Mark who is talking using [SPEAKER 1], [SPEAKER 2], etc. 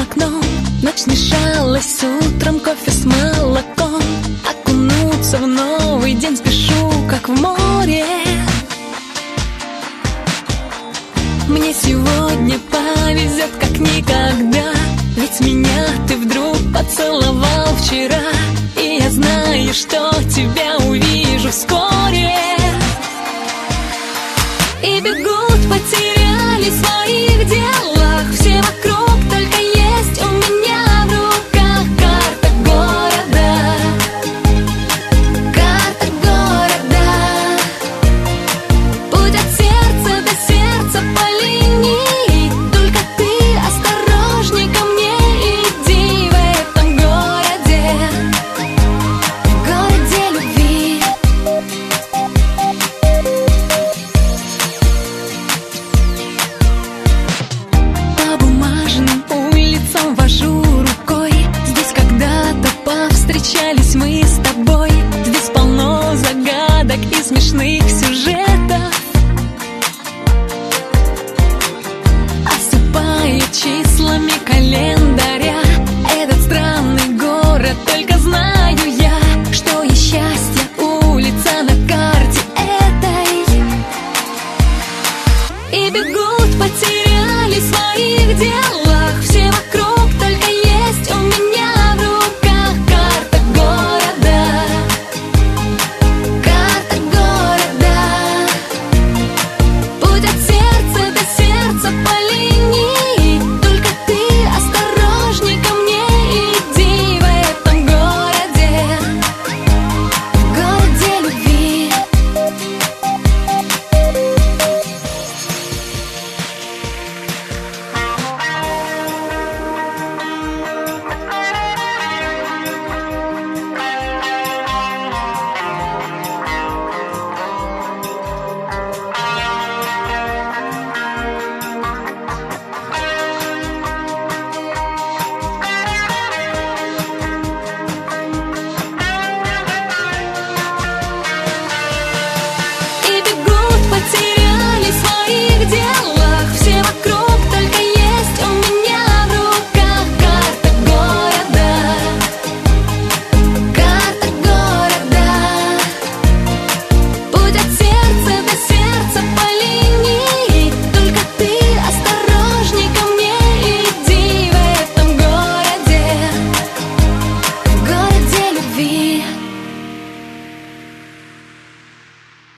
[SPEAKER 1] окном. Ночь смешалась с утром, кофе с молоком. Окунуться в новый день спешу, как в море. Мне сегодня повезет, как никогда. Ведь меня ты вдруг поцеловал вчера. И я знаю, что тебя увижу вскоре. И бегут, потерялись в своих делах. Все вокруг, только есть у меня в руках карта города. Карта города. Путь от сердца до сердца по линии. Только ты осторожней ко мне иди в этом городе. В городе любви. По бумажным улицам вожу рукой. Здесь когда-то повстречались мы с тобой.